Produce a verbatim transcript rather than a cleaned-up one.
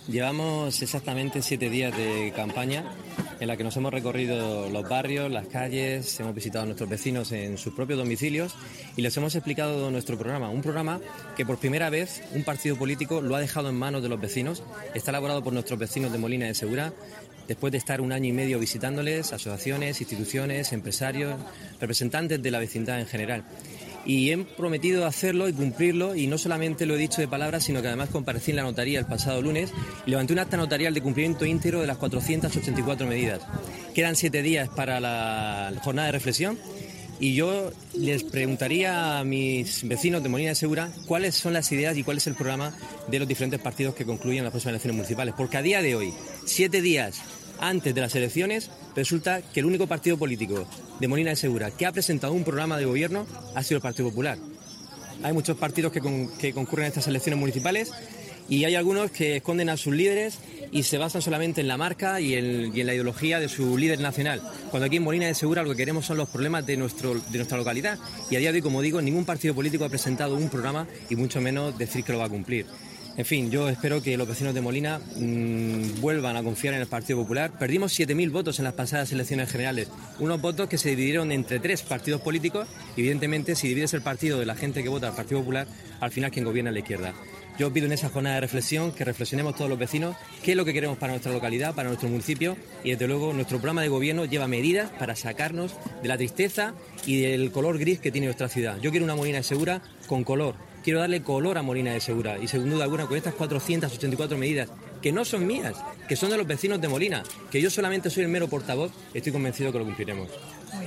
Llevamos exactamente siete días de campaña en la que nos hemos recorrido los barrios, las calles, hemos visitado a nuestros vecinos en sus propios domicilios y les hemos explicado nuestro programa. Un programa que por primera vez un partido político lo ha dejado en manos de los vecinos. Está elaborado por nuestros vecinos de Molina de Segura, después de estar un año y medio visitándoles, asociaciones, instituciones, empresarios, representantes de la vecindad en general. Y he prometido hacerlo y cumplirlo, y no solamente lo he dicho de palabras, sino que además comparecí en la notaría el pasado lunes y levanté un acta notarial de cumplimiento íntegro de las cuatrocientas ochenta y cuatro medidas. Quedan siete días para la jornada de reflexión y yo les preguntaría a mis vecinos de Molina de Segura cuáles son las ideas y cuál es el programa de los diferentes partidos que concluyen las próximas elecciones municipales. Porque a día de hoy, siete días antes de las elecciones, resulta que el único partido político de Molina de Segura que ha presentado un programa de gobierno ha sido el Partido Popular. Hay muchos partidos que, con, que concurren a estas elecciones municipales y hay algunos que esconden a sus líderes y se basan solamente en la marca y en, y en la ideología de su líder nacional. Cuando aquí en Molina de Segura lo que queremos son los problemas de, nuestro, de nuestra localidad. Y a día de hoy, como digo, ningún partido político ha presentado un programa y mucho menos decir que lo va a cumplir. En fin, yo espero que los vecinos de Molina mmm, vuelvan a confiar en el Partido Popular. Perdimos siete mil votos en las pasadas elecciones generales, unos votos que se dividieron entre tres partidos políticos. Evidentemente, si divides el partido de la gente que vota al Partido Popular, al final quien gobierna es la izquierda. Yo pido en esa jornada de reflexión que reflexionemos todos los vecinos qué es lo que queremos para nuestra localidad, para nuestro municipio, y desde luego nuestro programa de gobierno lleva medidas para sacarnos de la tristeza y del color gris que tiene nuestra ciudad. Yo quiero una Molina de Segura con color. Quiero darle color a Molina de Segura y, sin duda alguna, con estas cuatrocientas ochenta y cuatro medidas, que no son mías, que son de los vecinos de Molina, que yo solamente soy el mero portavoz, estoy convencido que lo cumpliremos.